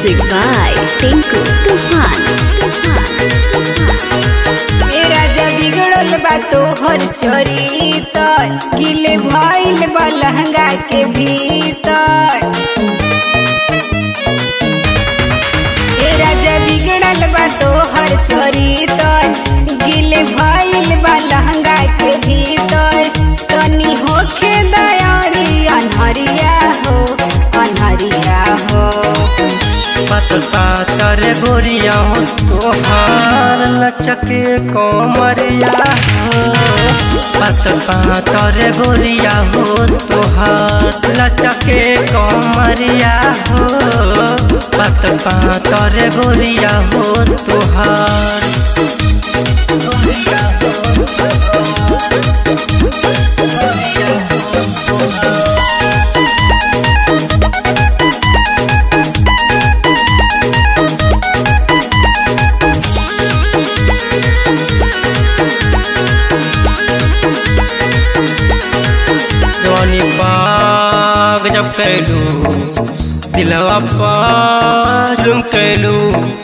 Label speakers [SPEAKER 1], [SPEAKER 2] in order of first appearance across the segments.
[SPEAKER 1] Music by Tinku Tufan.
[SPEAKER 2] राजा बिगड़ल बा तोहर चरितर, किले भइल बा लहंगा के भीतर। राजा बिगड़ल बा तोहर चरितर, गिले भइल बा लहंगा के भीतर। तनी होखे दयारी अनहरिया हो, अनहरिया हो।
[SPEAKER 3] पातर गोरिया हो तोहार लचके कोमरिया हो। पातर गोरिया हो तोहार लचके कोमरिया हो। पातर गोरिया हो तोहार जब कैलू दिलवा पर जुम कैलू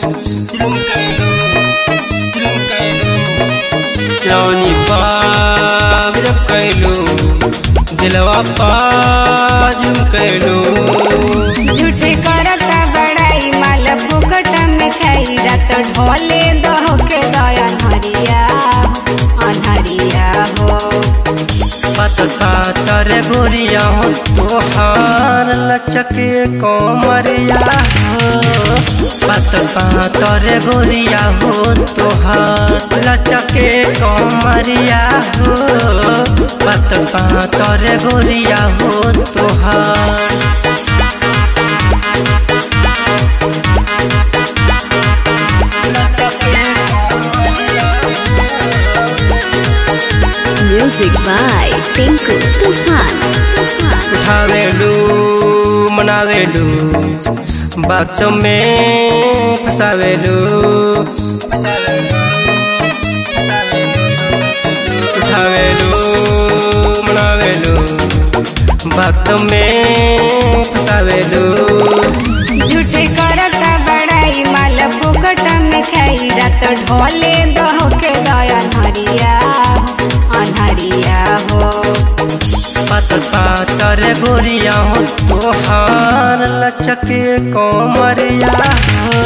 [SPEAKER 3] जौनी पाग जब कैलू दिलवा पर जुम कैलू।
[SPEAKER 2] झूठे करता बड़ाई माल फुकट में खाई, रात ढोले दहो के दया अनहरिया, अनहरिया हो।
[SPEAKER 3] पातर गोरिया हो तोहार लचके कोमरिया हो। पातर गोरिया हो तोहार लचके कोमरिया हो। पातर गोरिया हो तोहार
[SPEAKER 1] Music by Tinku Tufan.
[SPEAKER 3] उठावेलू मनावेलू बातों में फसावेलू। उठावेलू मनावेलू बातों में फसावेलू।
[SPEAKER 2] झूठे करता बड़ाई माल फुकट में खाई, रात ढोले दहो के दया अनहरिया, अनहरिया हो।
[SPEAKER 3] पातर गोरिया हो तोहार लचके कोमरिया हो।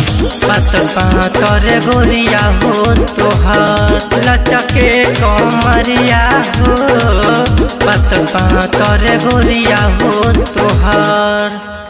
[SPEAKER 3] पातर गोरिया हो तोहार लचके कोमरिया हो। पातर गोरिया हो तोहार